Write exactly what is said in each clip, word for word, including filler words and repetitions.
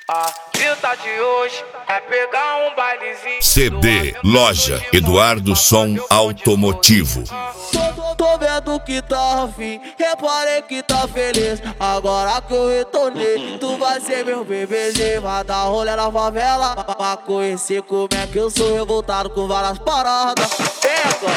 A fita de hoje é pegar um bailezinho. C D Loja Eduardo Som Automotivo. Tô, tô vendo que tá afim, reparei que tá feliz. Agora que eu retornei, tu vai ser meu bebezinho. Vai dar rolê na favela pra conhecer como é que eu sou revoltado com várias paradas. Pega!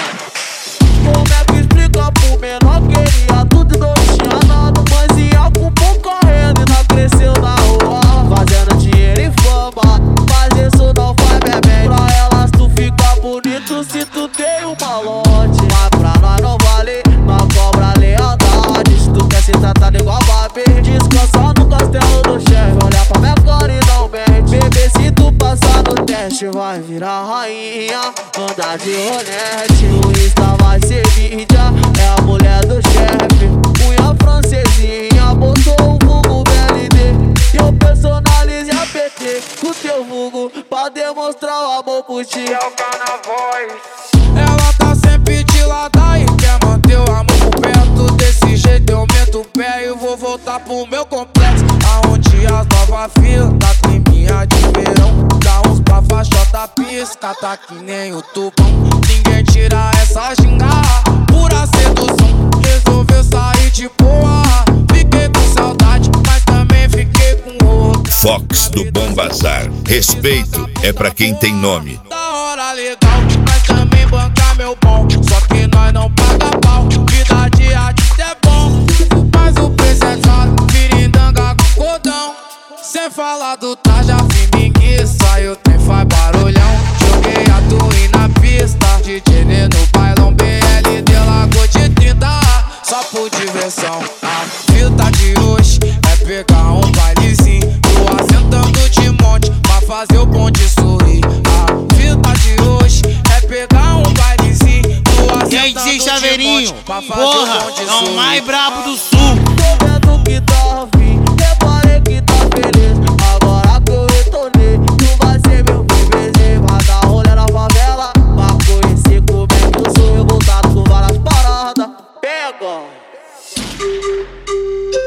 Como é que explica pro menor? Queria tudo e não tinha nada, mas ia com pouca renda e não cresceu na rua, fazendo dinheiro e fama. Mas isso não faz bem pra elas, tu fica bonito se tu tem um malote. Mas pra nós não vale, nós cobra lealdade. Se tu quer ser tratado igual Barbie, descansa no castelo do chefe. Olha pra minha cara e não mente. Bebê, se tu passar no teste, vai virar rainha, andar de ronete. O Insta vai ser mídia, é a mulher do chefe. Unha francesinha, botou o vulgo B L D. E eu personalizei a P T com teu vulgo pra demonstrar o amor por ti. É o Carnavoz. Ela tá sempre de lado e quer manter o amor por perto. Desse jeito eu meto o pé e vou voltar pro meu complexo, aonde as novas filas tem minha de verão. Dá uns bafas, jota pisca, tá que nem o tubão. Ninguém tira essa ginga, pura sedução. Resolveu sair de boa, fiquei com saudade, mas também fiquei com outra. Fox do Bom Bazar. Respeito é pra quem tem nome. Da hora legal, mas também banca meu bom. Só que nós não paga pau, vida de artista é bom, mas o preço é caro, pirindanga com cordão. Sem falar do Taja, Fiminguiça, eu tenho faz barulhão. Joguei a Twin na pista, D J Nê no bailão, B L D largou de trinta, só por diversão. A fita de hoje é pegar um bailezinho, tô assentando de monte pra fazer o bonde sorrir. A fita de hoje é pegar um bailezinho, tô assentando E aí, D J Chaveirinho, pra fazer porra, o bonde é sorrir. o mais brabo do sul. Tô vendo que tá afim, reparei que tá feliz. Agora que eu retornei, tu vai ser meu bebezinho. Vai dar rolê na favela pra conhecer como é que eu sou revoltado com várias paradas. Pega!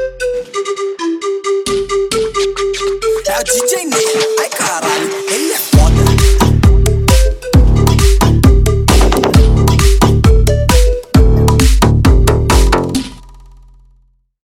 É o D J Nê, ai caralho, ele é